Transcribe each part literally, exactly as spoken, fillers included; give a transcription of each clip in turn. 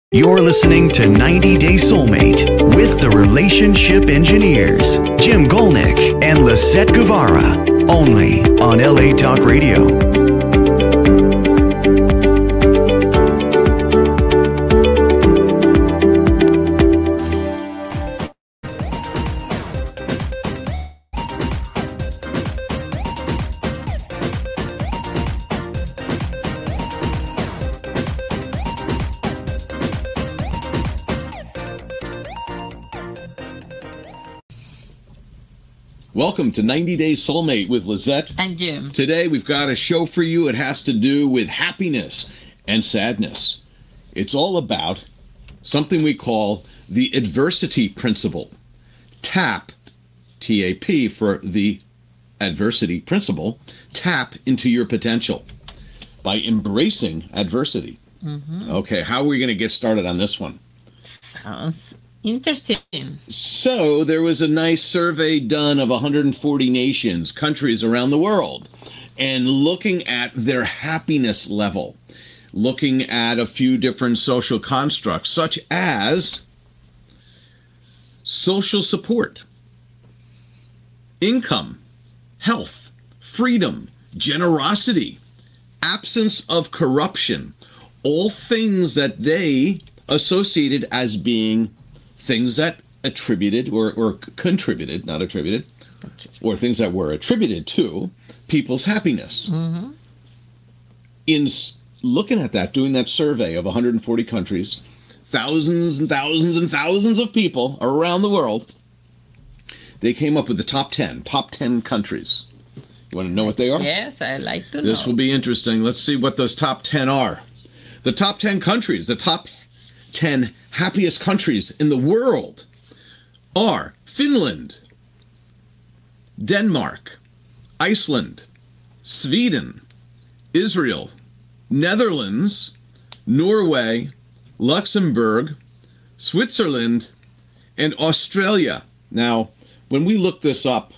You're listening to ninety day Soulmate with the Relationship Engineers, Jim Golnick and Lisette Guevara, only on L A Talk Radio. Welcome to ninety day Soulmate with Lisette and Jim. Today we've got a show for you. It has to do with happiness and sadness. It's all about something we call the adversity principle. TAP, T A P for the adversity principle. Tap into your potential by embracing adversity. Mm-hmm. Okay, how are we going to get started on this one? Sounds interesting. So there was a nice survey done of one hundred forty nations, countries around the world, and looking at their happiness level, looking at a few different social constructs, such as social support, income, health, freedom, generosity, absence of corruption, all things that they associated as being things that attributed or, or contributed, not attributed, or things that were attributed to people's happiness. Mm-hmm. In looking at that, doing that survey of one hundred forty countries, thousands and thousands and thousands of people around the world, they came up with the top ten, top ten countries. You want to know what they are? Yes, I like to know. This will be interesting. Let's see what those top ten are. The top ten countries, the top ten happiest countries in the world are Finland, Denmark, Iceland, Sweden, Israel, Netherlands, Norway, Luxembourg, Switzerland, and Australia. Now, when we look this up,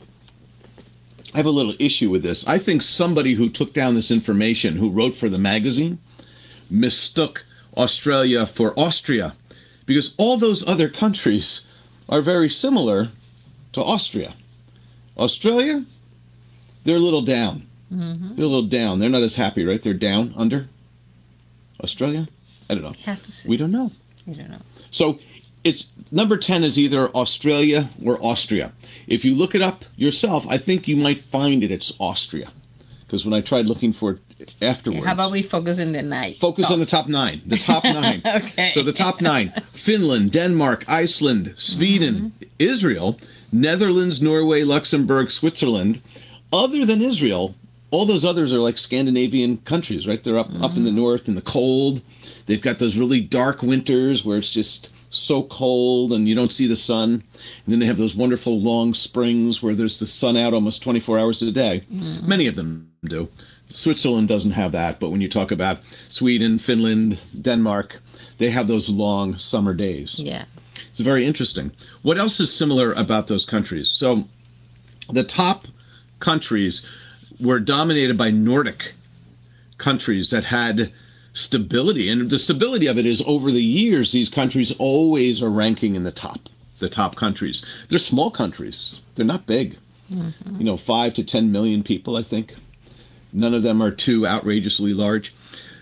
I have a little issue with this. I think somebody who took down this information, who wrote for the magazine, mistook Australia for Austria, because all those other countries are very similar to Austria. Australia, they're a little down. Mm-hmm. They're a little down. They're not as happy, right? They're down, under. Australia? I don't know. Have to see. We don't know. We don't know. So it's number ten is either Australia or Austria. If you look it up yourself, I think you might find it. It's Austria. Because when I tried looking for it afterwards. How about we focus on the nine? Focus oh. on the top nine. The top nine. Okay. So the top nine. Finland, Denmark, Iceland, Sweden, mm-hmm. Israel, Netherlands, Norway, Luxembourg, Switzerland. Other than Israel, all those others are like Scandinavian countries, right? They're up, mm-hmm. up in the north in the cold. They've got those really dark winters where it's just so cold and you don't see the sun. And then they have those wonderful long springs where there's the sun out almost twenty-four hours a day. Mm-hmm. Many of them do. Switzerland doesn't have that, but when you talk about Sweden, Finland, Denmark, they have those long summer days. Yeah. It's very interesting. What else is similar about those countries? So the top countries were dominated by Nordic countries that had stability. And the stability of it is over the years, these countries always are ranking in the top, the top countries. They're small countries. They're not big. Mm-hmm. You know, five to ten million people, I think. None of them are too outrageously large.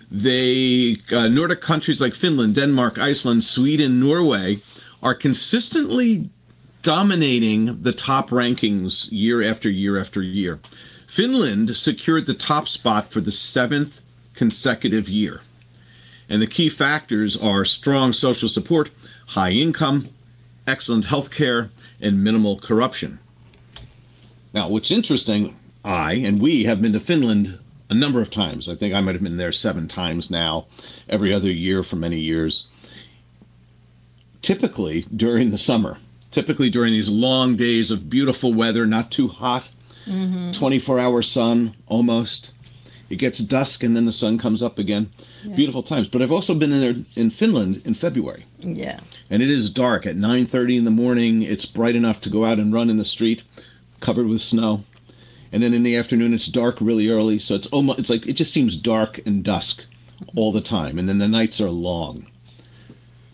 They, uh, Nordic countries like Finland, Denmark, Iceland, Sweden, Norway are consistently dominating the top rankings year after year after year. Finland secured the top spot for the seventh consecutive year. And the key factors are strong social support, high income, excellent health care, and minimal corruption. Now, what's interesting, I and we have been to Finland a number of times. I think I might have been there seven times now, every other year for many years. Typically during the summer, typically during these long days of beautiful weather, not too hot, mm-hmm. twenty-four hour sun almost. It gets dusk and then the sun comes up again. Yeah. Beautiful times. But I've also been in there in Finland in February. Yeah. And it is dark at nine thirty in the morning. It's bright enough to go out and run in the street, covered with snow. And then in the afternoon, it's dark really early. So it's almost, it's like, it just seems dark and dusk all the time. And then the nights are long.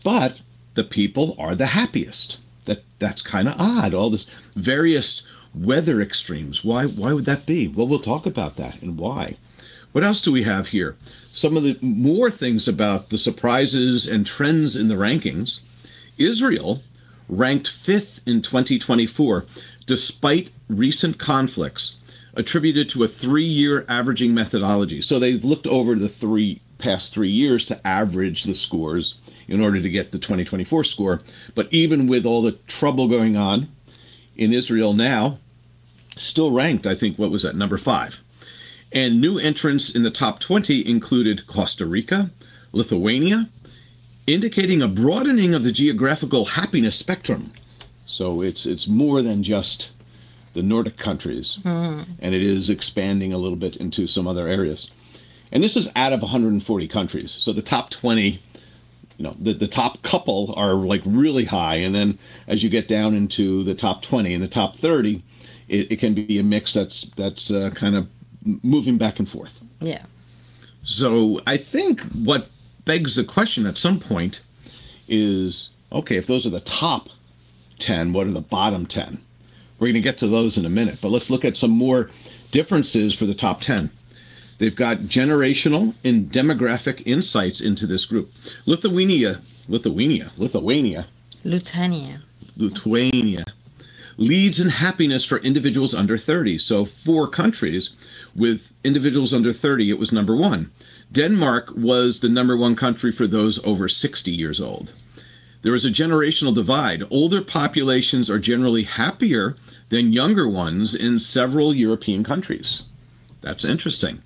but the people are the happiest. That that's kind of odd. All this various weather extremes. Why why would that be? Well, we'll talk about that and why. What else do we have here? Some of the more things about the surprises and trends in the rankings. Israel ranked fifth in twenty twenty-four, despite recent conflicts attributed to a three-year averaging methodology. So they've looked over the three past three years to average the scores in order to get the twenty twenty-four score. But even with all the trouble going on in Israel now, still ranked, I think, what was that, number five. And new entrants in the top twenty included Costa Rica, Lithuania, indicating a broadening of the geographical happiness spectrum. So it's it's more than just the Nordic countries, mm. and it is expanding a little bit into some other areas. And this is out of one hundred forty countries. So the top twenty, you know, the, the top couple are like really high. And then as you get down into the top twenty and the top thirty, it, it can be a mix that's that's uh, kind of moving back and forth. Yeah. So I think what begs the question at some point is, okay, if those are the top ten, what are the bottom ten? We're going to get to those in a minute, but let's look at some more differences for the top ten. They've got generational and demographic insights into this group. Lithuania, Lithuania, Lithuania, Lithuania, Lithuania leads in happiness for individuals under thirty. So four countries with individuals under thirty, it was number one. Denmark was the number one country for those over sixty years old. There is a generational divide. Older populations are generally happier than younger ones in several European countries. That's interesting.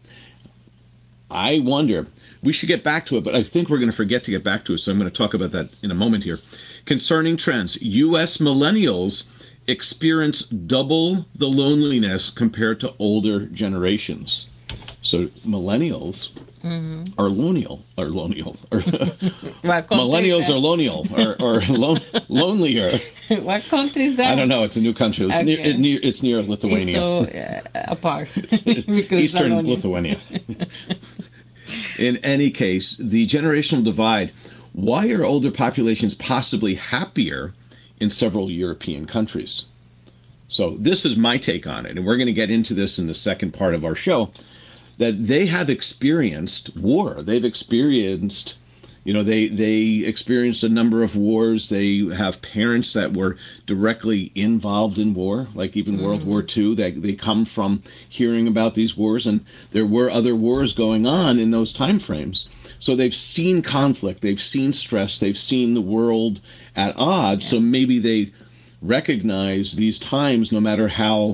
I wonder, we should get back to it, but I think we're going to forget to get back to it, so I'm going to talk about that in a moment here. Concerning trends, U S millennials experience double the loneliness compared to older generations. So millennials mm-hmm. are lonelial, or lonelial, or millennials are lonelial, or, or lon- lonelier. What country is that? I don't know. It's a new country. It's, okay. near, it near, it's near Lithuania. It's so uh, apart. Eastern Lithuania. In any case, the generational divide. Why are older populations possibly happier in several European countries? So this is my take on it, and we're going to get into this in the second part of our show, that they have experienced war. They've experienced, you know, they they experienced a number of wars. They have parents that were directly involved in war, like even mm. World War Two. They, they come from hearing about these wars, and there were other wars going on in those time frames. So they've seen conflict, they've seen stress, they've seen the world at odds. Yeah. So maybe they recognize these times, no matter how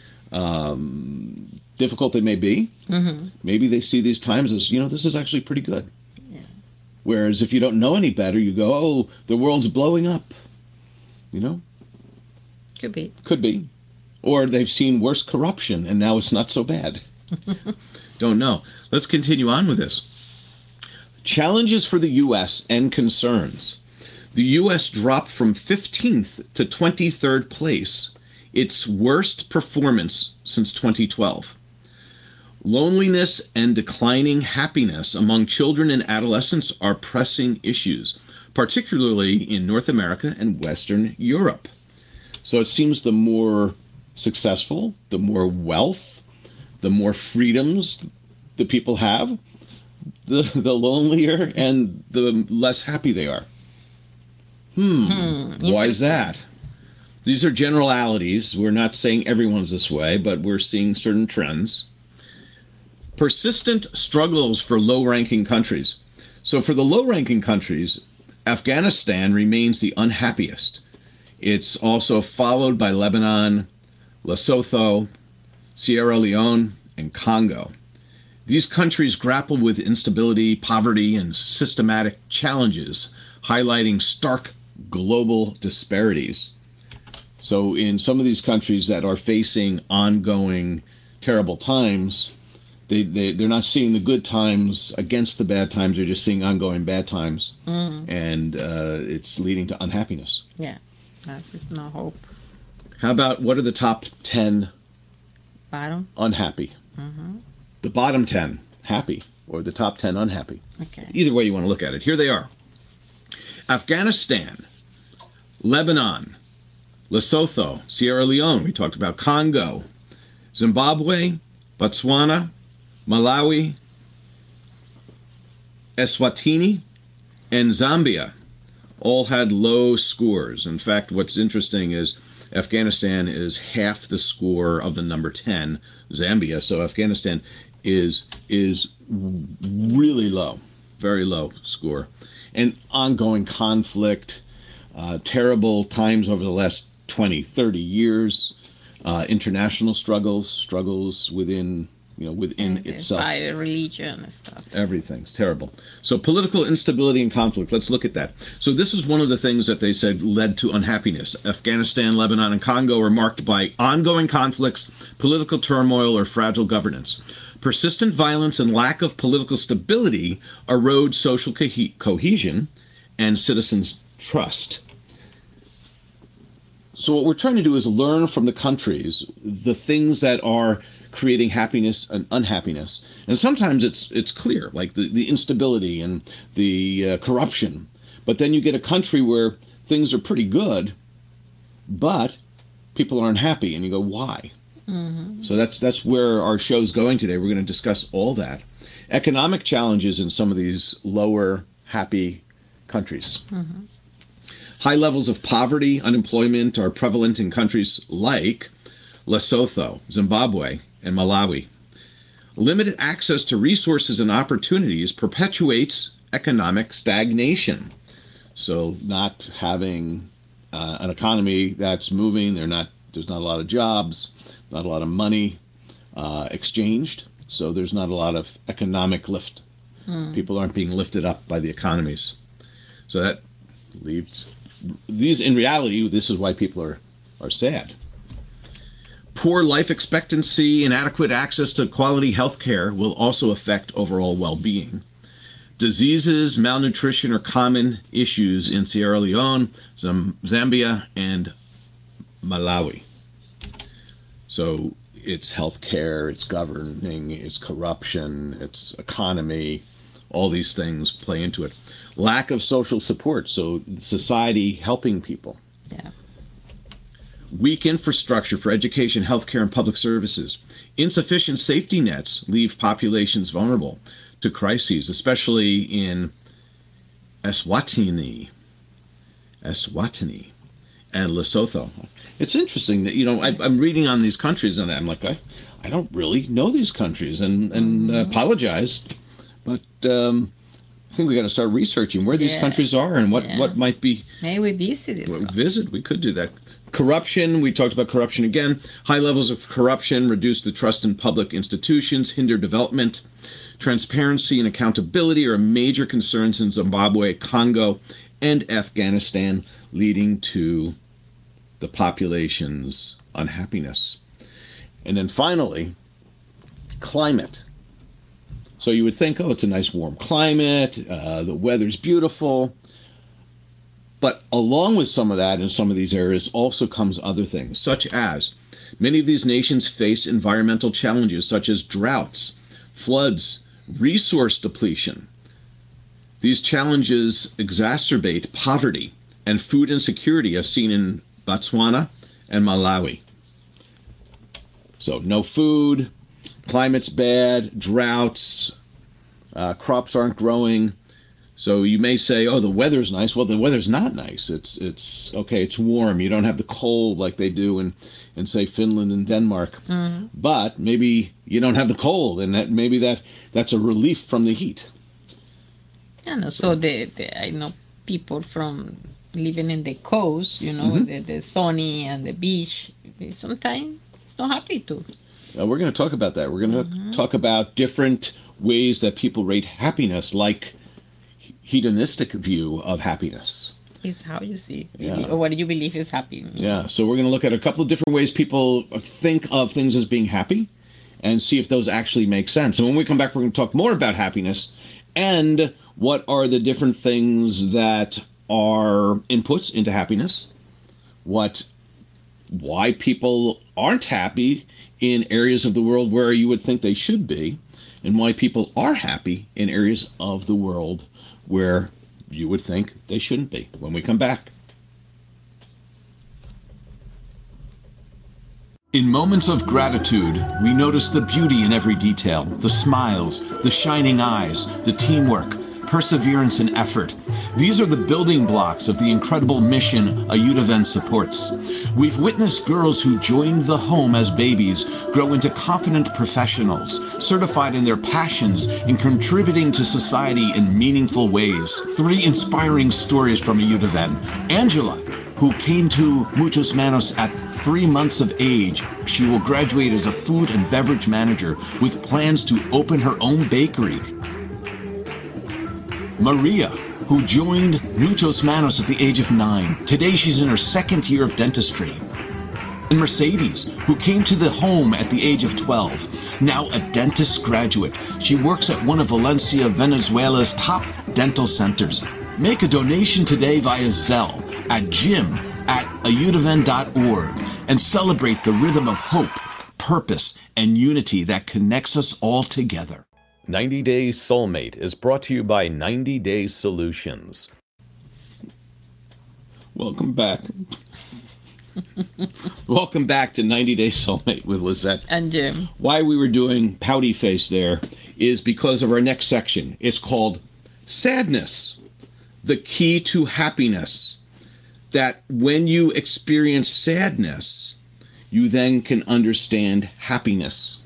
um, difficult they may be. Mm-hmm. Maybe they see these times as, you know, this is actually pretty good. Yeah. Whereas if you don't know any better, you go, oh, the world's blowing up. You know? Could be. Could be. Or they've seen worse corruption, and now it's not so bad. Don't know. Let's continue on with this. Challenges for the U S and concerns. The U S dropped from fifteenth to twenty-third place, its worst performance since twenty twelve. Loneliness and declining happiness among children and adolescents are pressing issues, particularly in North America and Western Europe. So it seems the more successful, the more wealth, the more freedoms the people have, the the lonelier and the less happy they are. Hmm. hmm Why is that? These are generalities. We're not saying everyone's this way, but we're seeing certain trends. Persistent struggles for low-ranking countries. So for the low-ranking countries, Afghanistan remains the unhappiest. It's also followed by Lebanon, Lesotho, Sierra Leone, and Congo. These countries grapple with instability, poverty, and systematic challenges, highlighting stark global disparities. So in some of these countries that are facing ongoing terrible times, they, they, they're not seeing the good times against the bad times, they're just seeing ongoing bad times. Mm. And uh, it's leading to unhappiness. Yeah, that's just no hope. How about, what are the top ten bottom unhappy? Mm-hmm. The bottom ten happy, or the top ten unhappy. Okay. Either way you want to look at it. Here they are. Afghanistan, Lebanon, Lesotho, Sierra Leone, we talked about Congo, Zimbabwe, Botswana, Malawi, Eswatini, and Zambia all had low scores. In fact, what's interesting is Afghanistan is half the score of the number ten, Zambia. So Afghanistan is is really low, very low score. And ongoing conflict, uh, terrible times over the last twenty, thirty years, uh, international struggles, struggles within, you know, within And itself. by the religion and stuff. Everything's terrible. So political instability and conflict, let's look at that. So this is one of the things that they said led to unhappiness. Afghanistan, Lebanon, and Congo are marked by ongoing conflicts, political turmoil, or fragile governance. Persistent violence and lack of political stability erode social co- cohesion and citizens' trust. So what we're trying to do is learn from the countries the things that are creating happiness and unhappiness. And sometimes it's it's clear, like the, the instability and the uh, corruption. But then you get a country where things are pretty good, but people aren't happy, and you go, why? Mm-hmm. So that's that's where our show's going today. We're going to discuss all that. Economic challenges in some of these lower happy countries. Mm-hmm. High levels of poverty, unemployment are prevalent in countries like Lesotho, Zimbabwe, and Malawi. Limited access to resources and opportunities perpetuates economic stagnation. So not having uh, an economy that's moving, they're not, there's not a lot of jobs, not a lot of money uh, exchanged, so there's not a lot of economic lift. Mm. People aren't being lifted up by the economies. So that leaves, these in reality, this is why people are, are sad. Poor life expectancy, inadequate access to quality health care will also affect overall well-being. Diseases, malnutrition are common issues in Sierra Leone, Zambia, and Malawi. So it's health care, it's governing, it's corruption, it's economy, all these things play into it. Lack of social support, so society helping people. Yeah. Weak infrastructure for education, healthcare, and public services. Insufficient safety nets leave populations vulnerable to crises, especially in Eswatini, Eswatini, and Lesotho. It's interesting that, you know, I, I'm reading on these countries, and I'm like, I, I don't really know these countries, and, and uh, apologize, but um, I think we got to start researching where these Yeah. countries are and what, Yeah. what might be. Maybe we visit this Well, one. visit, we could do that. Corruption, we talked about corruption again. High levels of corruption reduce the trust in public institutions, hinder development. Transparency and accountability are major concerns in Zimbabwe, Congo, and Afghanistan, leading to the population's unhappiness. And then finally, climate. So you would think, oh, it's a nice warm climate, uh, the weather's beautiful. But along with some of that in some of these areas also comes other things, such as many of these nations face environmental challenges such as droughts, floods, resource depletion. These challenges exacerbate poverty and food insecurity as seen in Botswana and Malawi. So no food, climate's bad, droughts, uh, crops aren't growing. So you may say, oh, the weather's nice. Well, the weather's not nice. It's, it's okay, it's warm. You don't have the cold like they do in, in say, Finland and Denmark. Mm-hmm. But maybe you don't have the cold, and that maybe that, that's a relief from the heat. I know. So the, the I know people from living in the coast, you know, Mm-hmm. the, the sunny and the beach. They sometimes it's not happy too. Uh, we're going to talk about that. We're going to mm-hmm. talk about different ways that people rate happiness, like hedonistic view of happiness. It's how you see it, Yeah. or what do you believe is happy. Yeah, so we're going to look at a couple of different ways people think of things as being happy and see if those actually make sense. And when we come back, we're going to talk more about happiness and what are the different things that are inputs into happiness, what, why people aren't happy in areas of the world where you would think they should be, and why people are happy in areas of the world where you would think they shouldn't be. When we come back. In moments of gratitude, we notice the beauty in every detail, the smiles, the shining eyes, the teamwork, perseverance, and effort. These are the building blocks of the incredible mission Ayudaven supports. We've witnessed girls who joined the home as babies grow into confident professionals, certified in their passions and contributing to society in meaningful ways. Three inspiring stories from Ayudaven. Angela, who came to Muchos Manos at three months of age. She will graduate as a food and beverage manager with plans to open her own bakery. Maria, who joined Muchos Manos at the age of nine. Today she's in her second year of dentistry. And Mercedes, who came to the home at the age of twelve, now a dentist graduate. She works at one of Valencia, Venezuela's top dental centers. Make a donation today via Zelle at jim at ayudaven dot org and celebrate the rhythm of hope, purpose, and unity that connects us all together. ninety Days Soulmate is brought to you by ninety Day Solutions. Welcome back. Welcome back to ninety Day Soulmate with Lisette. And Jim. Why we were doing pouty face there is because of our next section. It's called Sadness, the Key to Happiness. That when you experience sadness, you then can understand happiness.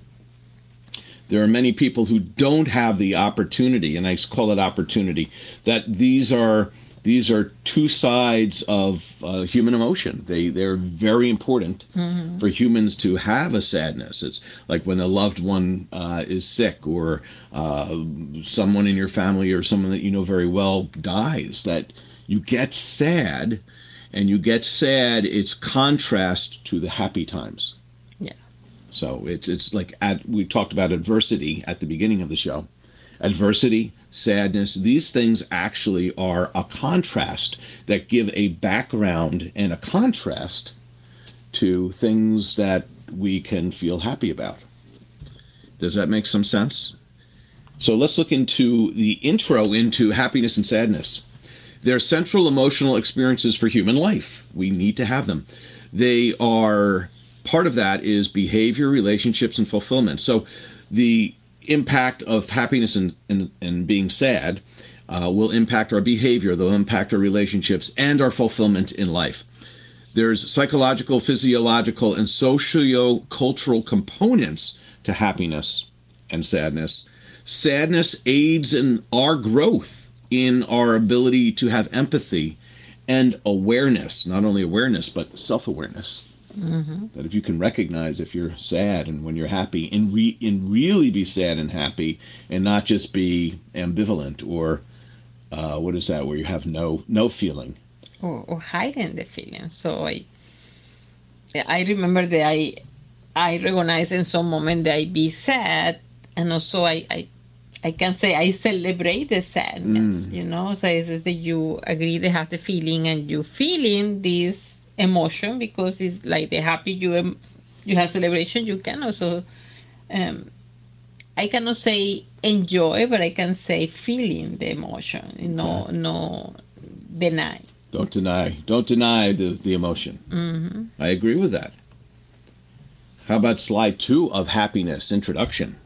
There are many people who don't have the opportunity, and I call it opportunity, that these are these are two sides of uh, human emotion. They, they're very important mm-hmm. for humans to have a sadness. It's like when a loved one uh, is sick, or uh, someone in your family or someone that you know very well dies, that you get sad, and you get sad, it's contrast to the happy times. Yeah. So it's it's like, at, we talked about adversity at the beginning of the show. Adversity, sadness, these things actually are a contrast that give a background and a contrast to things that we can feel happy about. Does that make some sense? So let's look into the intro into happiness and sadness. They're central emotional experiences for human life. We need to have them. They are, part of that is behavior, relationships, and fulfillment. So the impact of happiness and, and, and being sad uh, will impact our behavior, they'll impact our relationships, and our fulfillment in life. There's psychological, physiological, and socio-cultural components to happiness and sadness. Sadness aids in our growth, in our ability to have empathy and awareness, not only awareness, but self-awareness. Mm-hmm. That if you can recognize if you're sad and when you're happy, and, re- and really be sad and happy, and not just be ambivalent, or uh, what is that, where you have no no feeling. Or, or hiding the feeling. So I I remember that I, I recognize in some moment that I be sad, and also I, I I can say I celebrate the sadness, mm. you know. So it's just that you agree to have the feeling, and you feeling this emotion, because it's like the happy you you have celebration. You can also, um, I cannot say enjoy, but I can say feeling the emotion. You know, okay. no deny. Don't deny. Don't deny the the emotion. Mm-hmm. I agree with that. How about slide two of happiness introduction?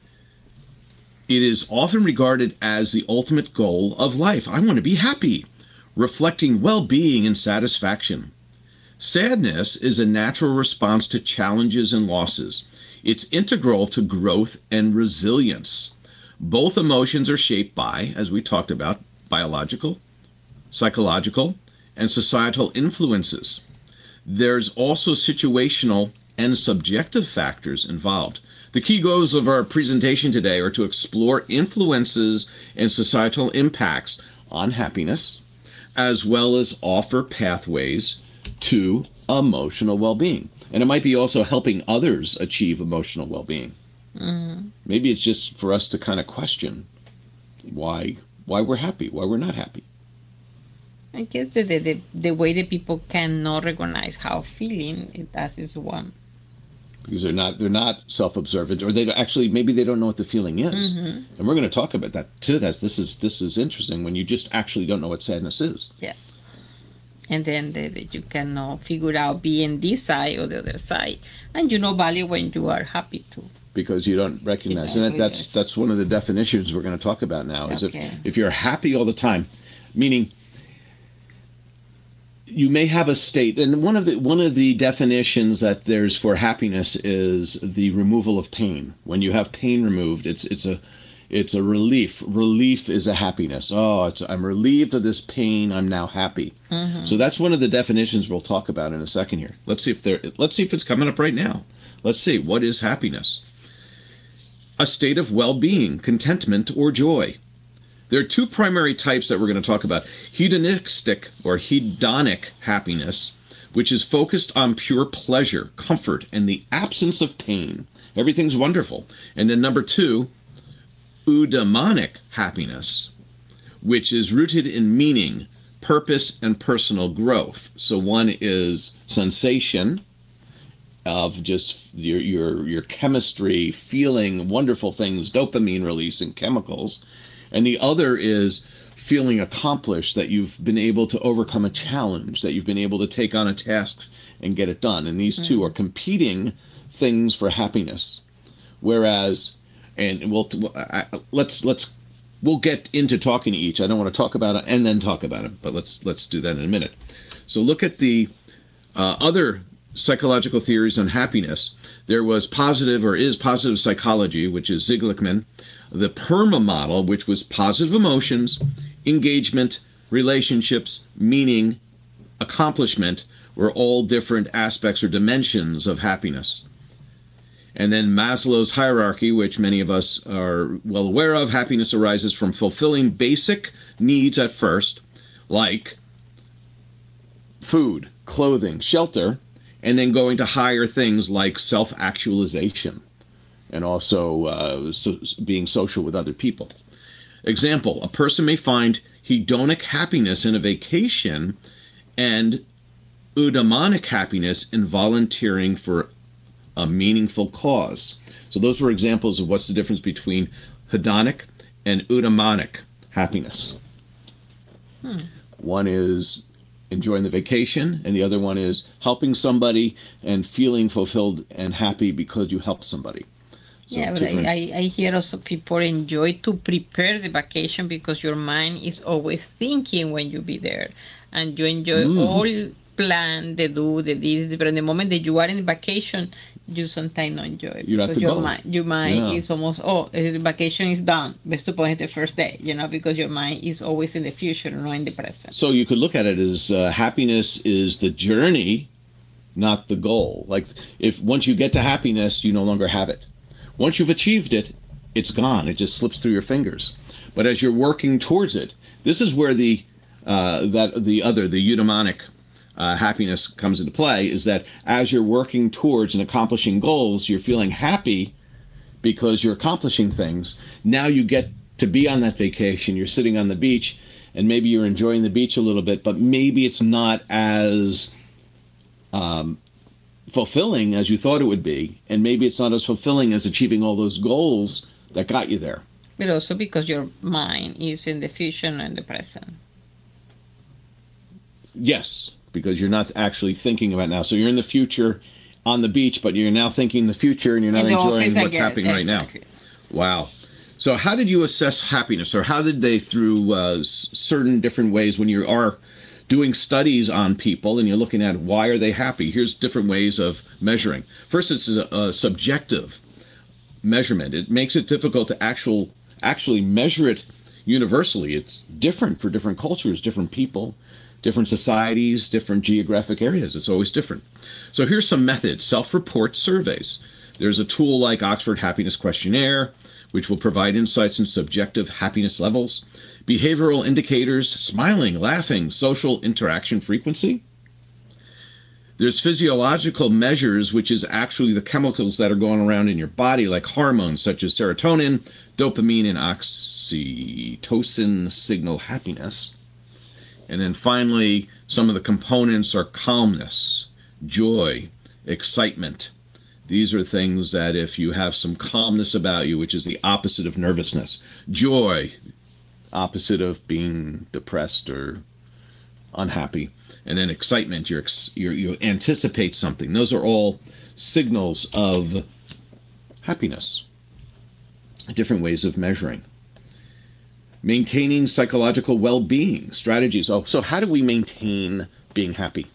It is often regarded as the ultimate goal of life. I want to be happy, reflecting well-being and satisfaction. Sadness is a natural response to challenges and losses. It's integral to growth and resilience. Both emotions are shaped by, as we talked about, biological, psychological, and societal influences. There's also situational and subjective factors involved. The key goals of our presentation today are to explore influences and societal impacts on happiness, as well as offer pathways to emotional well-being. And it might be also helping others achieve emotional well-being. Mm-hmm. Maybe it's just for us to kind of question why why we're happy, why we're not happy. I guess the, the, the way that people cannot recognize how feeling, it, that is one. because they're not they're not self-observant, or they don't- actually maybe they don't know what the feeling is. Mm-hmm. And we're going to talk about that too. That this is this is interesting when you just actually don't know what sadness is. Yeah. And then the, the, you cannot figure out being this side or the other side, and you know value when you are happy too. Because you don't recognize, You and don't that, that's recognize. that's one of the definitions we're going to talk about now. Is Okay. if if you're happy all the time, meaning you may have a state, and one of the one of the definitions that there's for happiness is the removal of pain. When you have pain removed, it's it's a it's a relief. Relief is a happiness. Oh, it's, I'm relieved of this pain. I'm now happy. So that's one of the definitions we'll talk about in a second here. Let's see if there. Let's see if it's coming up right now. Let's see, what is happiness? A state of well-being, contentment, or joy. There are two primary types that we're going to talk about. Hedonistic or hedonic happiness, which is focused on pure pleasure, comfort, and the absence of pain. Everything's wonderful. And then number two, eudaimonic happiness, which is rooted in meaning, purpose, and personal growth. So one is sensation of just your your your chemistry, feeling wonderful things, dopamine releasing chemicals. And the other is feeling accomplished, that you've been able to overcome a challenge, that you've been able to take on a task and get it done. And these two are competing things for happiness. Whereas, and we'll I, let's let's we'll get into talking to each. I don't want to talk about it and then talk about it, but let's let's do that in a minute. So look at the uh, other psychological theories on happiness. There was positive or is positive psychology, which is Seligman. The PERMA model, which was positive emotions, engagement, relationships, meaning, accomplishment, were all different aspects or dimensions of happiness. And then Maslow's hierarchy, which many of us are well aware of, happiness arises from fulfilling basic needs at first, like food, clothing, shelter, and then going to higher things like self-actualization and also uh, so being social with other people. Example, a person may find hedonic happiness in a vacation and eudaimonic happiness in volunteering for a meaningful cause. So those were examples of what's the difference between hedonic and eudaimonic happiness. Hmm. One is enjoying the vacation, and the other one is helping somebody and feeling fulfilled and happy because you helped somebody. So yeah, but different... I, I hear also people enjoy to prepare the vacation because your mind is always thinking when you be there, and you enjoy mm. all plan, the do, the this, but in the moment that you are in vacation, you sometimes don't enjoy it. You have because to your go. mind, your mind Yeah. is almost, oh, the vacation is done. Best to point the first day, you know, because your mind is always in the future, not in the present. So you could look at it as uh, happiness is the journey, not the goal. Like if once you get to happiness, you no longer have it. Once you've achieved it, it's gone. It just slips through your fingers. But as you're working towards it, this is where the uh, that the other, the eudaimonic uh, happiness comes into play, is that as you're working towards and accomplishing goals, you're feeling happy because you're accomplishing things. Now you get to be on that vacation. You're sitting on the beach, and maybe you're enjoying the beach a little bit, but maybe it's not as um, fulfilling as you thought it would be, and maybe it's not as fulfilling as achieving all those goals that got you there. But also because your mind is in the future and the present. Yes, because you're not actually thinking about now. So you're in the future on the beach, but you're now thinking the future and you're not In the enjoying office what's again, happening right exactly. now. Wow. So how did you assess happiness, or how did they, through uh, s- certain different ways, when you are doing studies on people and you're looking at why are they happy, here's different ways of measuring. First, it's a, a subjective measurement. It makes it difficult to actual actually measure it universally. It's different for different cultures, different people, different societies, different geographic areas. It's always different. So here's some methods. Self-report surveys. There's a tool like Oxford Happiness Questionnaire, which will provide insights into subjective happiness levels. Behavioral indicators: smiling, laughing, social interaction frequency. There's physiological measures, which is actually the chemicals that are going around in your body, like hormones such as serotonin, dopamine, and oxytocin signal happiness. And then finally, some of the components are calmness, joy, excitement, These are things that if you have some calmness about you, which is the opposite of nervousness, joy, opposite of being depressed or unhappy, and then excitement, you're, you're, you anticipate something. Those are all signals of happiness, different ways of measuring. Maintaining psychological well-being strategies. Oh, so how do we maintain being happy?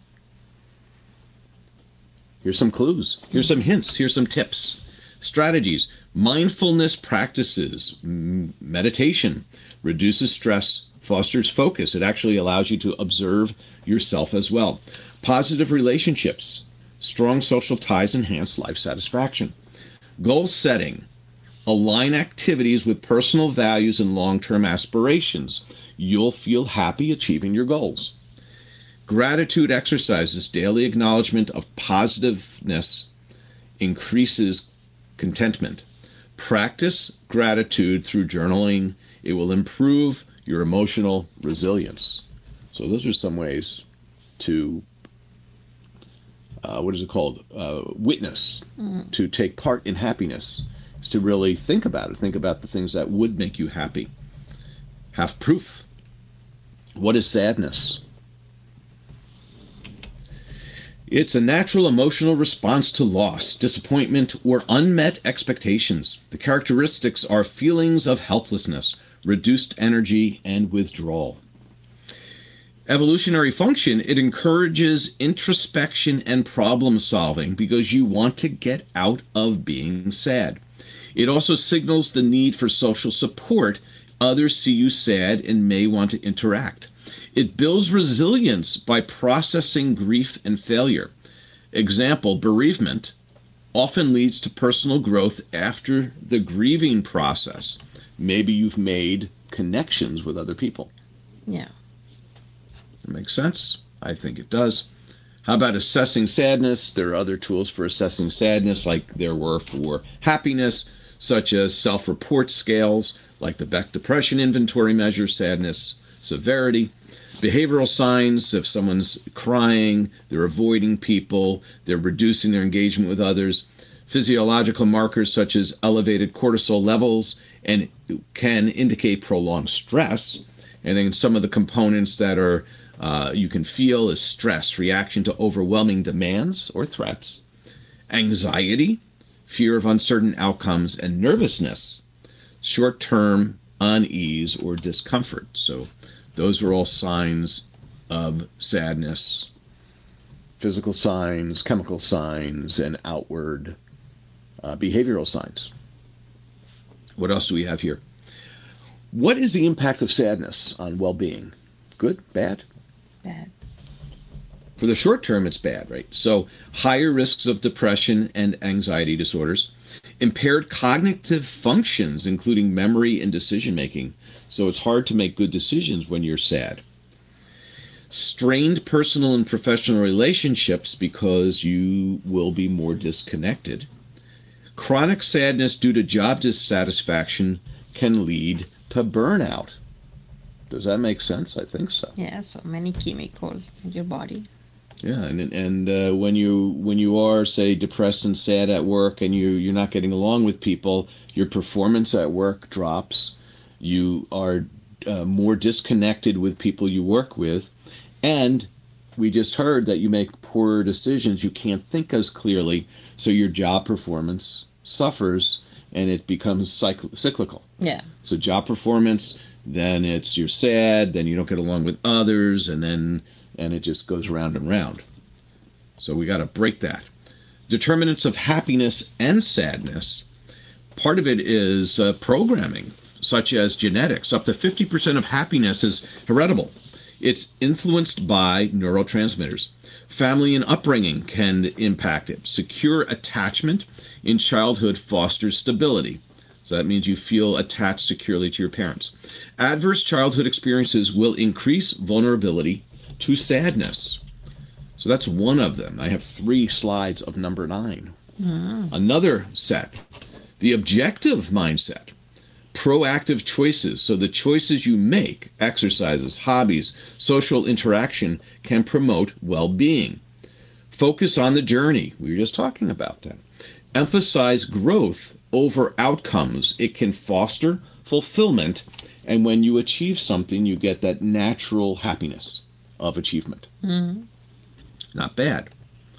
Here's some clues. Here's some hints. Here's some tips. Strategies. Mindfulness practices. M- meditation reduces stress, fosters focus. It actually allows you to observe yourself as well. Positive relationships. Strong social ties enhance life satisfaction. Goal setting. Align activities with personal values and long-term aspirations. You'll feel happy achieving your goals. Gratitude exercises. Daily acknowledgement of positiveness increases contentment. Practice gratitude through journaling. It will improve your emotional resilience. So those are some ways to, uh, what is it called? Uh, witness, mm. to take part in happiness. Is to really think about it. Think about the things that would make you happy. Have proof. What is sadness? It's a natural emotional response to loss, disappointment, or unmet expectations. The characteristics are feelings of helplessness, reduced energy, and withdrawal. Evolutionary function, it encourages introspection and problem solving because you want to get out of being sad. It also signals the need for social support. Others see you sad and may want to interact. It builds resilience by processing grief and failure. Example, bereavement often leads to personal growth after the grieving process. Maybe you've made connections with other people. Yeah. That makes sense? I think it does. How about assessing sadness? There are other tools for assessing sadness like there were for happiness, such as self-report scales, like the Beck Depression Inventory measures sadness severity. Behavioral signs, if someone's crying, they're avoiding people, they're reducing their engagement with others. Physiological markers such as elevated cortisol levels and can indicate prolonged stress. And then some of the components that are uh, you can feel is stress, reaction to overwhelming demands or threats, anxiety, fear of uncertain outcomes, and nervousness, short-term unease or discomfort. So those are all signs of sadness, physical signs, chemical signs, and outward uh, behavioral signs. What else do we have here? What is the impact of sadness on well-being? Good? Bad? Bad. For the short term, it's bad, right? So higher risks of depression and anxiety disorders, impaired cognitive functions, including memory and decision-making. So it's hard to make good decisions when you're sad. Strained personal and professional relationships because you will be more disconnected. Chronic sadness due to job dissatisfaction can lead to burnout. Does that make sense? I think so. Yeah, so many chemicals in your body. Yeah, and and uh, when you when you are, say, depressed and sad at work, and you you're not getting along with people, your performance at work drops. You are uh, more disconnected with people you work with, and we just heard that you make poorer decisions. You can't think as clearly, so your job performance suffers, and it becomes cycl- cyclical. Yeah. So job performance, then it's you're sad, then you don't get along with others, and then and it just goes round and round. So we got to break that. Determinants of happiness and sadness. Part of it is uh, programming, such as genetics. Up to fifty percent of happiness is heritable. It's influenced by neurotransmitters. Family and upbringing can impact it. Secure attachment in childhood fosters stability. So that means you feel attached securely to your parents. Adverse childhood experiences will increase vulnerability to sadness. So that's one of them. I have three slides of number nine. Mm. Another set, the objective mindset, proactive choices. So the choices you make, exercises, hobbies, social interaction, can promote well-being. Focus on the journey. We were just talking about that. emphasize growth over outcomes. It can foster fulfillment, and when you achieve something, you get that natural happiness of achievement. Mm-hmm. Not bad.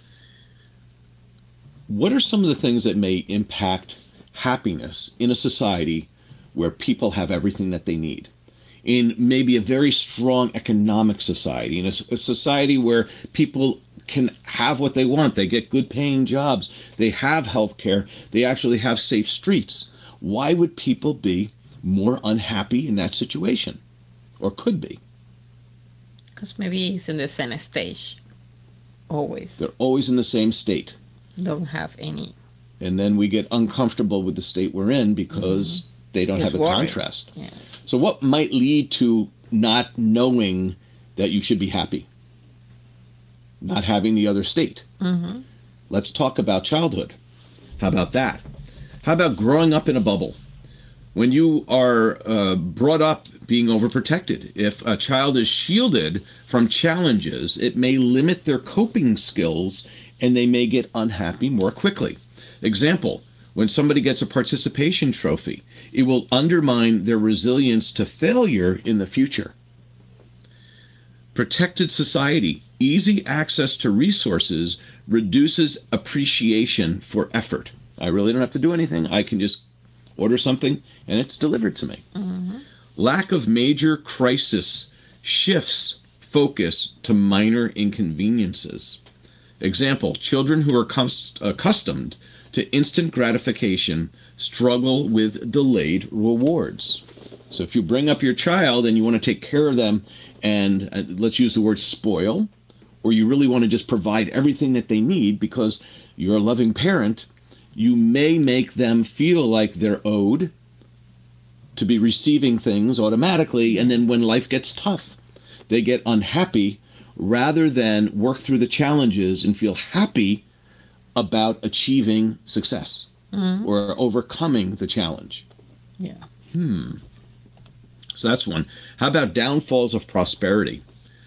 What are some of the things that may impact happiness in a society where people have everything that they need? In maybe a very strong economic society, in a, a society where people can have what they want, they get good paying jobs, they have health care, they actually have safe streets. Why would people be more unhappy in that situation? Or could be? Because maybe it's in the same stage. Always. They're always in the same state. Don't have any. And then we get uncomfortable with the state we're in because mm-hmm. they don't It's have a worried. contrast. Yeah. So what might lead to not knowing that you should be happy? Not having the other state. Mm-hmm. Let's talk about childhood. How about that? How about growing up in a bubble? When you are uh, brought up being overprotected, if a child is shielded from challenges, it may limit their coping skills and they may get unhappy more quickly. Example, when somebody gets a participation trophy, it will undermine their resilience to failure in the future. Protected society, easy access to resources reduces appreciation for effort. I really don't have to do anything. I can just order something and it's delivered to me. Mm-hmm. Lack of major crisis shifts focus to minor inconveniences. Example, children who are cust- accustomed to instant gratification struggle with delayed rewards. So if you bring up your child and you want to take care of them and uh, let's use the word spoil, or you really want to just provide everything that they need because you're a loving parent, you may make them feel like they're owed to be receiving things automatically, and then when life gets tough, they get unhappy rather than work through the challenges and feel happy about achieving success mm-hmm. or overcoming the challenge. Yeah. Hmm. So that's one. How about downfalls of prosperity?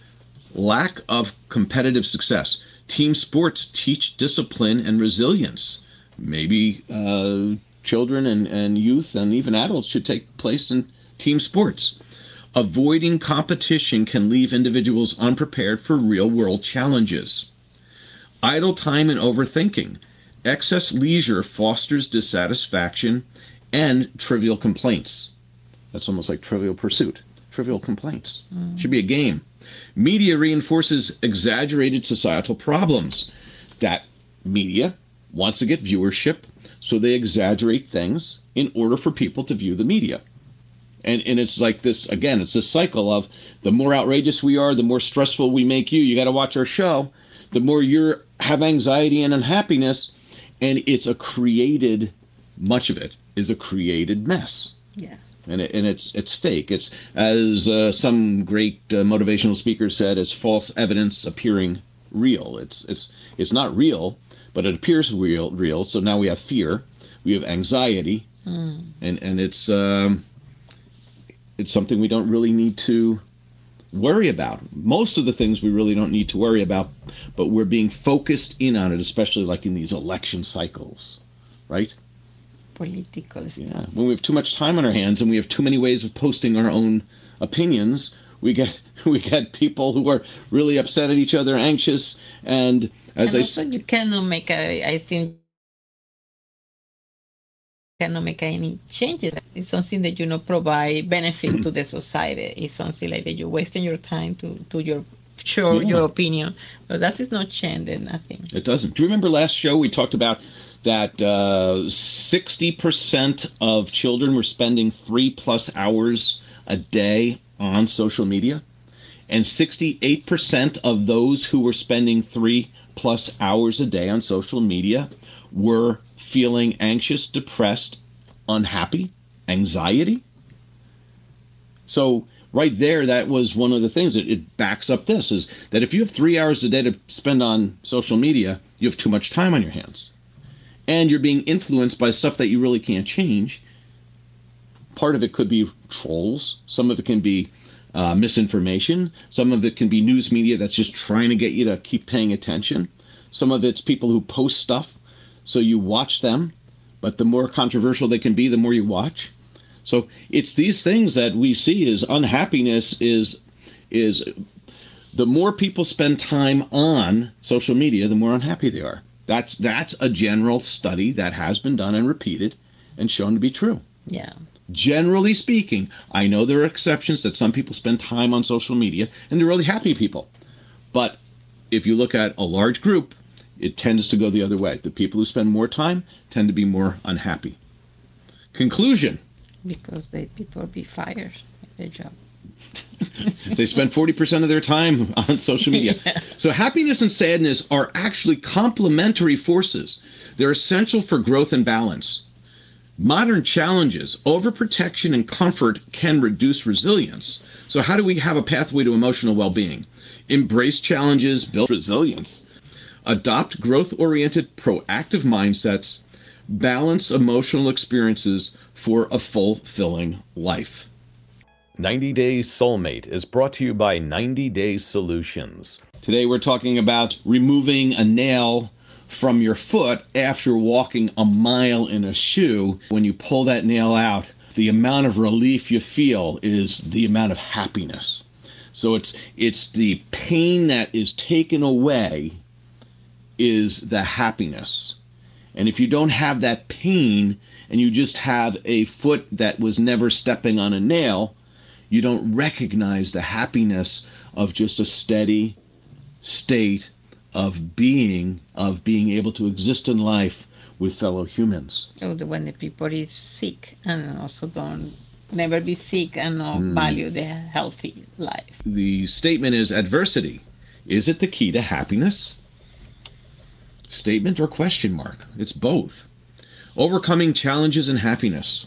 Lack of competitive success. Team sports teach discipline and resilience. Maybe uh, children and, and youth and even adults should take place in team sports. Avoiding competition can leave individuals unprepared for real-world challenges. Idle time and overthinking. Excess leisure fosters dissatisfaction and trivial complaints. That's almost like Trivial Pursuit. Trivial complaints. Mm. Should be a game. Media reinforces exaggerated societal problems. That media wants to get viewership, so they exaggerate things in order for people to view the media. And and it's like this, again, it's this cycle of the more outrageous we are, the more stressful we make you. You got to watch our show. The more you have anxiety and unhappiness, and it's a created, much of it is a created mess. Yeah. And it, and it's it's fake. It's, as uh, some great uh, motivational speaker said, it's false evidence appearing real. It's it's it's not real, but it appears real. Real. So now we have fear, we have anxiety, mm. and and it's um, it's something we don't really need to worry about. Most of the things we really don't need to worry about, but we're being focused in on it, especially like in these election cycles, right? Political stuff. Yeah. When we have too much time on our hands and we have too many ways of posting our own opinions, we get we get people who are really upset at each other, anxious, and as and I also you cannot make a, I think, cannot make any changes. It's something that you know provide benefit to the society. It's something like that you're wasting your time to to your show yeah. your opinion, but that is not changing nothing. It doesn't. Do you remember last show we talked about that uh, sixty percent of children were spending three plus hours a day on social media? And sixty-eight percent of those who were spending three plus hours a day on social media were feeling anxious, depressed, unhappy, anxiety. So right there, that was one of the things that it backs up this, is that if you have three hours a day to spend on social media, you have too much time on your hands. And you're being influenced by stuff that you really can't change. Part of it could be trolls. Some of it can be uh, misinformation. Some of it can be news media that's just trying to get you to keep paying attention. Some of it's people who post stuff so you watch them, but the more controversial they can be, the more you watch. So it's these things that we see as unhappiness is, is the more people spend time on social media, the more unhappy they are. That's that's a general study that has been done and repeated and shown to be true. Yeah. Generally speaking, I know there are exceptions that some people spend time on social media and they're really happy people. But if you look at a large group, it tends to go the other way. The people who spend more time tend to be more unhappy. Conclusion. Because they people be fired at their job. They spend forty percent of their time on social media. Yeah. So happiness and sadness are actually complementary forces. They're essential for growth and balance. Modern challenges, overprotection, and comfort can reduce resilience. So how do we have a pathway to emotional well-being? Embrace challenges, build resilience. Adopt growth-oriented, proactive mindsets. Balance emotional experiences for a fulfilling life. ninety Days Soulmate is brought to you by ninety Day Solutions. Today we're talking about removing a nail from your foot after walking a mile in a shoe. When you pull that nail out, the amount of relief you feel is the amount of happiness. So it's it's the pain that is taken away is the happiness. And if you don't have that pain and you just have a foot that was never stepping on a nail, you don't recognize the happiness of just a steady state of being, of being able to exist in life with fellow humans. So the, when the people is sick and also don't never be sick and not mm. value the healthy life. The statement is adversity. Is it the key to happiness? Statement or question mark? It's both. Overcoming challenges and happiness.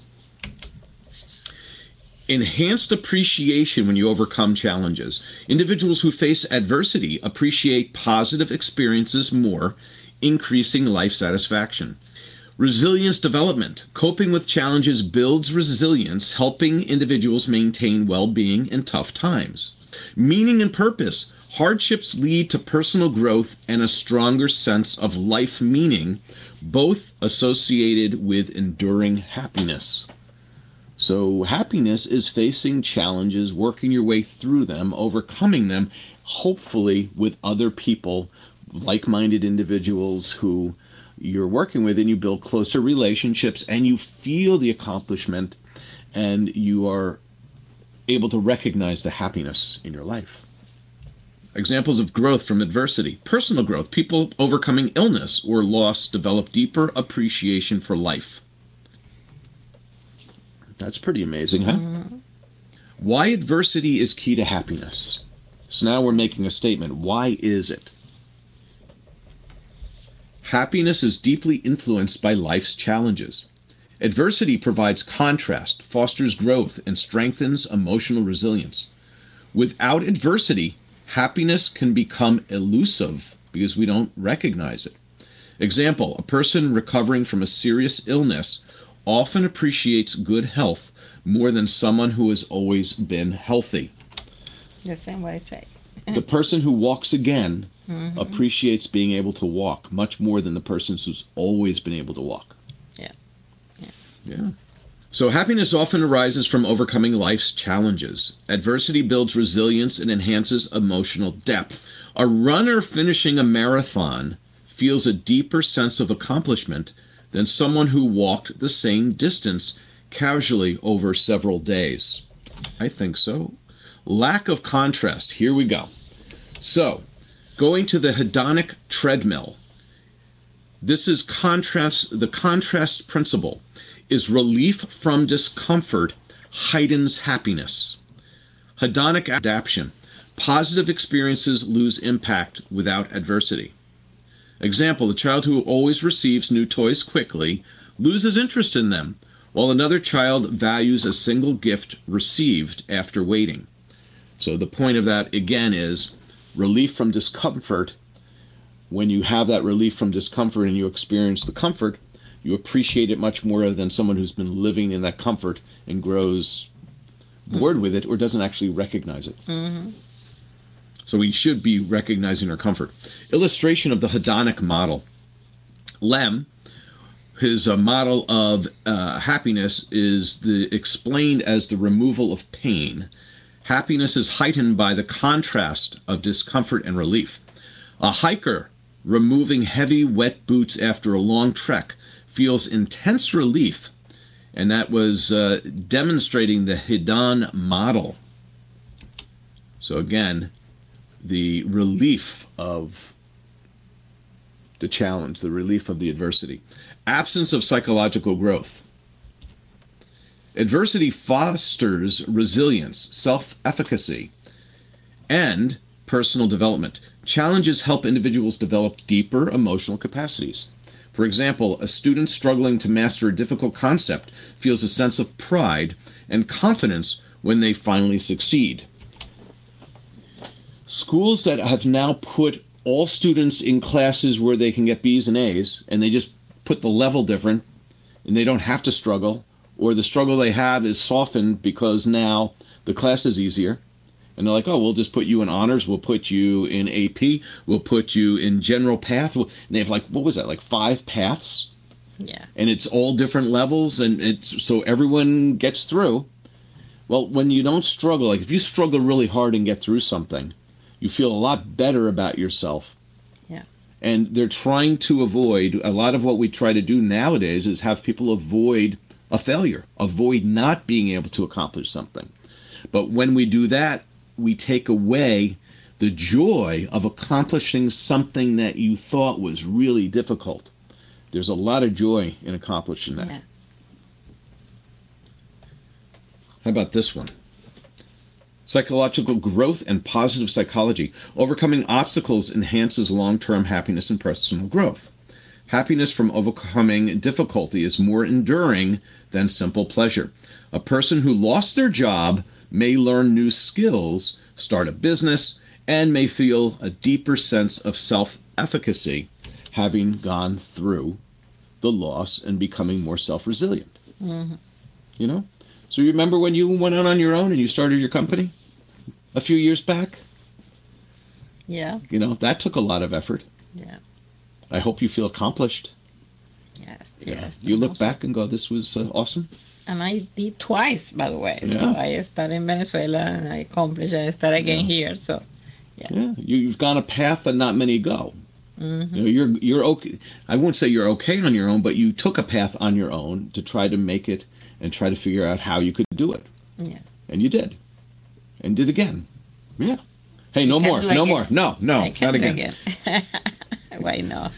Enhanced appreciation when you overcome challenges. Individuals who face adversity appreciate positive experiences more, increasing life satisfaction. Resilience development. Coping with challenges builds resilience, helping individuals maintain well-being in tough times. Meaning and purpose. Hardships lead to personal growth and a stronger sense of life meaning, both associated with enduring happiness. So happiness is facing challenges, working your way through them, overcoming them, hopefully with other people, like-minded individuals who you're working with, and you build closer relationships and you feel the accomplishment and you are able to recognize the happiness in your life. Examples of growth from adversity. Personal growth. People overcoming illness or loss develop deeper appreciation for life. That's pretty amazing, huh? Mm-hmm. Why adversity is key to happiness. So now we're making a statement. Why is it? Happiness is deeply influenced by life's challenges. Adversity provides contrast, fosters growth, and strengthens emotional resilience. Without adversity, happiness can become elusive because we don't recognize it. Example, a person recovering from a serious illness often appreciates good health more than someone who has always been healthy. The same way I say. The person who walks again mm-hmm. appreciates being able to walk much more than the person who's always been able to walk. Yeah. Yeah. Yeah. So happiness often arises from overcoming life's challenges. Adversity builds resilience and enhances emotional depth. A runner finishing a marathon feels a deeper sense of accomplishment than someone who walked the same distance casually over several days. I think so. Lack of contrast. Here we go. So, going to the hedonic treadmill. This is contrast. The contrast principle is relief from discomfort heightens happiness. Hedonic adaptation. Positive experiences lose impact without adversity. Example, a child who always receives new toys quickly loses interest in them, while another child values a single gift received after waiting. So the point of that, again, is relief from discomfort. When you have that relief from discomfort and you experience the comfort, you appreciate it much more than someone who's been living in that comfort and grows bored mm-hmm. with it or doesn't actually recognize it. Mm-hmm. So we should be recognizing our comfort. Illustration of the hedonic model. Lem, his uh, model of uh, happiness is the explained as the removal of pain. Happiness is heightened by the contrast of discomfort and relief. A hiker removing heavy, wet boots after a long trek feels intense relief, and that was uh, demonstrating the Hedon model. So again, the relief of the challenge, the relief of the adversity. Absence of psychological growth. Adversity fosters resilience, self-efficacy, and personal development. Challenges help individuals develop deeper emotional capacities. For example, a student struggling to master a difficult concept feels a sense of pride and confidence when they finally succeed. Schools that have now put all students in classes where they can get B's and A's, and they just put the level different, and they don't have to struggle, or the struggle they have is softened because now the class is easier. And they're like, oh, we'll just put you in honors, we'll put you in A P, we'll put you in general path. And they have like, what was that, like five paths? Yeah. And it's all different levels, and it's so everyone gets through. Well, when you don't struggle, like if you struggle really hard and get through something, you feel a lot better about yourself. Yeah. And they're trying to avoid, a lot of what we try to do nowadays is have people avoid a failure, avoid not being able to accomplish something. But when we do that, we take away the joy of accomplishing something that you thought was really difficult. There's a lot of joy in accomplishing that. Yeah. How about this one? Psychological growth and positive psychology. Overcoming obstacles enhances long-term happiness and personal growth. Happiness from overcoming difficulty is more enduring than simple pleasure. A person who lost their job may learn new skills, start a business, and may feel a deeper sense of self-efficacy, having gone through the loss and becoming more self-resilient. Mm-hmm. You know? So you remember when you went out on your own and you started your company a few years back? Yeah. You know, that took a lot of effort. Yeah. I hope you feel accomplished. Yes. Yes. You look awesome. back and go, this was uh, awesome. And I did twice, by the way. Yeah. So I started in Venezuela and I accomplished. I started again Yeah. here. So, yeah. Yeah, you, you've gone a path that not many go. Mm-hmm. You know, you're you're okay. I won't say you're okay on your own, but you took a path on your own to try to make it and try to figure out how you could do it. Yeah. And you did. And did again. Yeah. Hey, no I can more. do No again. more. No, no, I can not do again. again. Why not?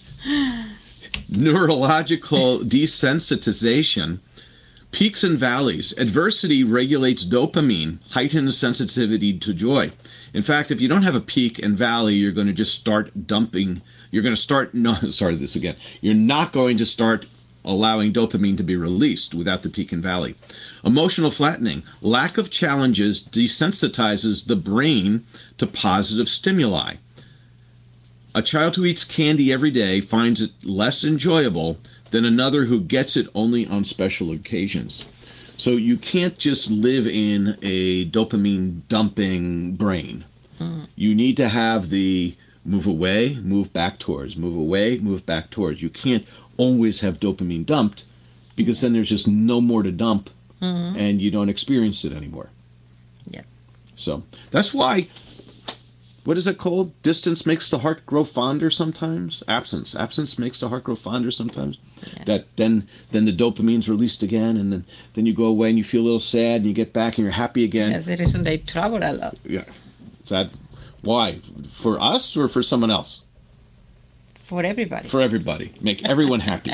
Neurological desensitization. Peaks and valleys. Adversity regulates dopamine, heightens sensitivity to joy. In fact, if you don't have a peak and valley, you're going to just start dumping. You're going to start, no, sorry, this again. You're not going to start allowing dopamine to be released without the peak and valley. Emotional flattening. Lack of challenges desensitizes the brain to positive stimuli. A child who eats candy every day finds it less enjoyable than another who gets it only on special occasions. So you can't just live in a dopamine dumping brain. Mm. You need to have the move away, move back towards, move away, move back towards. You can't always have dopamine dumped because then there's just no more to dump mm-hmm. and you don't experience it anymore. Yeah. So that's why, what is it called? Distance makes the heart grow fonder sometimes. Absence. Absence makes the heart grow fonder sometimes. Yeah. That then then the dopamine's released again, and then, then you go away and you feel a little sad, and you get back and you're happy again. That's the reason they travel a lot. Yeah. Is that why? For us or for someone else? For everybody. For everybody. Make everyone happy.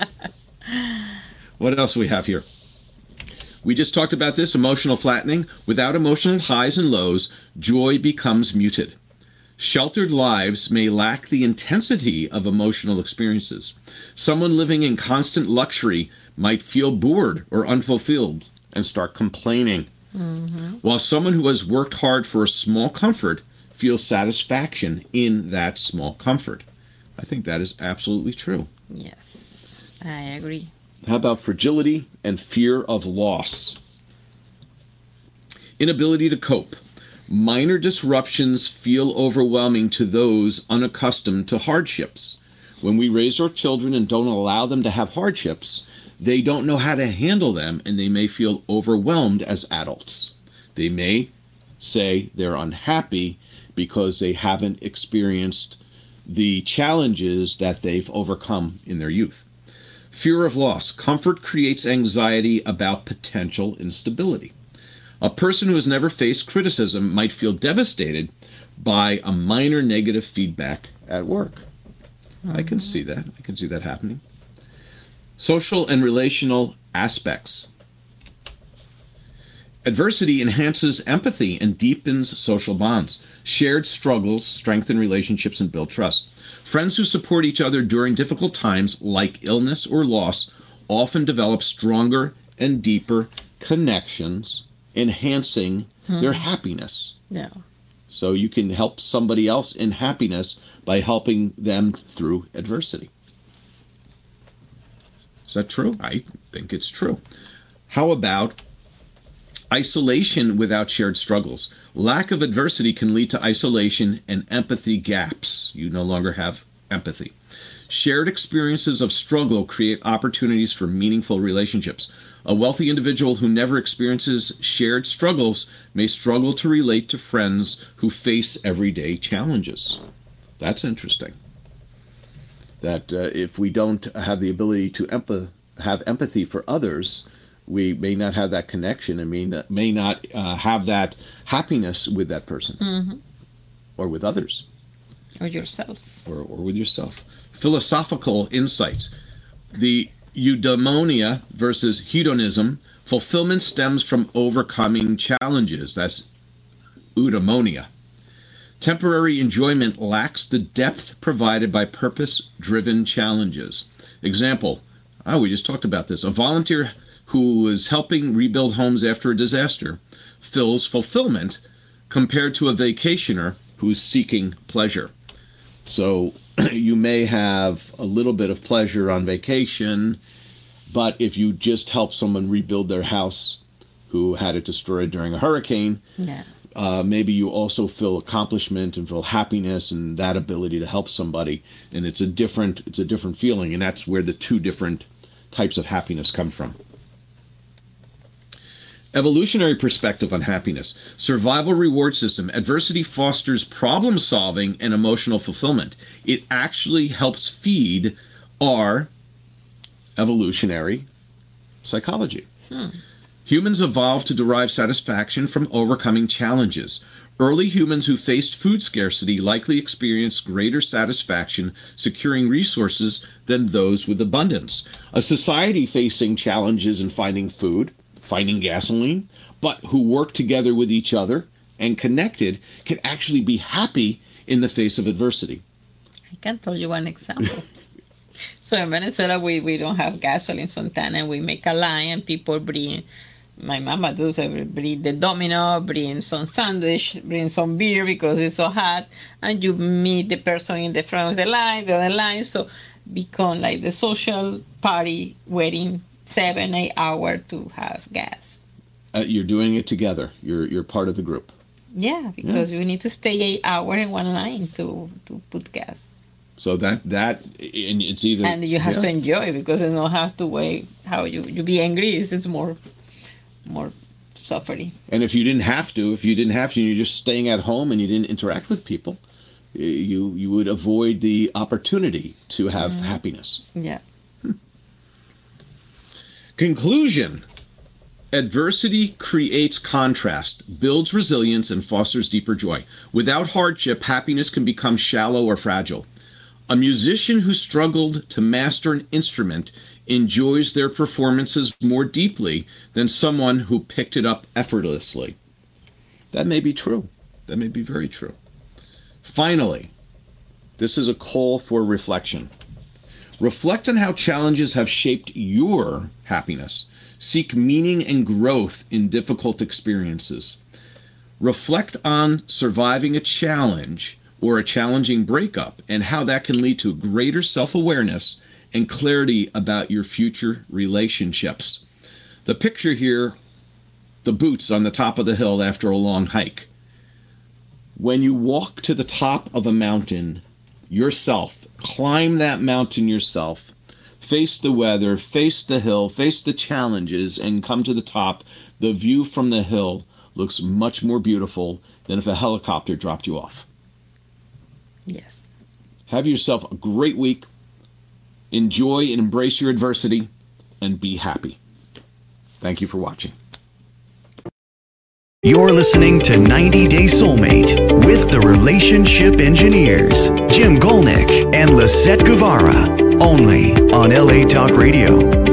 What else do we have here? We just talked about this, emotional flattening. Without emotional highs and lows, joy becomes muted. Sheltered lives may lack the intensity of emotional experiences. Someone living in constant luxury might feel bored or unfulfilled and start complaining. Mm-hmm. While someone who has worked hard for a small comfort feels satisfaction in that small comfort. I think that is absolutely true. Yes, I agree. How about fragility and fear of loss? Inability to cope. Minor disruptions feel overwhelming to those unaccustomed to hardships. When we raise our children and don't allow them to have hardships, they don't know how to handle them, and they may feel overwhelmed as adults. They may say they're unhappy because they haven't experienced the challenges that they've overcome in their youth. Fear of loss. Comfort creates anxiety about potential instability. A person who has never faced criticism might feel devastated by a minor negative feedback at work. Mm-hmm. I can see that. I can see that happening. Social and relational aspects. Adversity enhances empathy and deepens social bonds. Shared struggles strengthen relationships and build trust. Friends who support each other during difficult times, like illness or loss, often develop stronger and deeper connections, enhancing hmm. their happiness. Yeah. So you can help somebody else in happiness by helping them through adversity. Is that true? I think it's true. How about isolation without shared struggles? Lack of adversity can lead to isolation and empathy gaps. You no longer have empathy. Shared experiences of struggle create opportunities for meaningful relationships. A wealthy individual who never experiences shared struggles may struggle to relate to friends who face everyday challenges. That's interesting. That uh, if we don't have the ability to empath- have empathy for others, we may not have that connection and may not, may not uh, have that happiness with that person mm-hmm. or with others. Or yourself. Or, or with yourself. Philosophical insights. The eudaimonia versus hedonism. Fulfillment stems from overcoming challenges. That's eudaimonia. Temporary enjoyment lacks the depth provided by purpose-driven challenges. Example, oh, we just talked about this. A volunteer who is helping rebuild homes after a disaster feels fulfillment compared to a vacationer who's seeking pleasure. So you may have a little bit of pleasure on vacation, but if you just help someone rebuild their house who had it destroyed during a hurricane, yeah. uh, maybe you also feel accomplishment and feel happiness and that ability to help somebody. And it's a different, it's a different feeling, and that's where the two different types of happiness come from. Evolutionary perspective on happiness. Survival reward system. Adversity fosters problem solving and emotional fulfillment. It actually helps feed our evolutionary psychology. Hmm. Humans evolved to derive satisfaction from overcoming challenges. Early humans who faced food scarcity likely experienced greater satisfaction securing resources than those with abundance. A society facing challenges in finding food, finding gasoline, but who work together with each other and connected can actually be happy in the face of adversity. I can tell you one example. So in Venezuela, we, we don't have gasoline sometimes, and we make a line, and people bring, my mama does, bring the domino, bring some sandwich, bring some beer because it's so hot, and you meet the person in the front of the line, the other line, so become like the social party waiting seven, eight hours to have gas. Uh, you're doing it together. You're you're part of the group. Yeah, because yeah. we need to stay eight hours in one line to, to put gas. So that, that and it's either... And you have yeah. to enjoy because you don't have to wait how you, you be angry. It's more, more suffering. And if you didn't have to, if you didn't have to, and you're just staying at home and you didn't interact with people, you, you would avoid the opportunity to have mm. happiness. Yeah. Conclusion. Adversity creates contrast, builds resilience, and fosters deeper joy. Without hardship, happiness can become shallow or fragile. A musician who struggled to master an instrument enjoys their performances more deeply than someone who picked it up effortlessly. That may be true. That may be very true. Finally, this is a call for reflection. Reflect on how challenges have shaped your happiness. Seek meaning and growth in difficult experiences. Reflect on surviving a challenge or a challenging breakup and how that can lead to greater self-awareness and clarity about your future relationships. The picture here, the boots on the top of the hill after a long hike. When you walk to the top of a mountain, yourself climb that mountain yourself, face the weather, face the hill, face the challenges, and come to the top, the view from the hill looks much more beautiful than if a helicopter dropped you off. Yes. Have yourself a great week. Enjoy and embrace your adversity, and be happy. Thank you for watching. You're listening to ninety day Soulmate with the Relationship Engineers, Jim Golnick and Lisette Guevara, only on L A Talk Radio.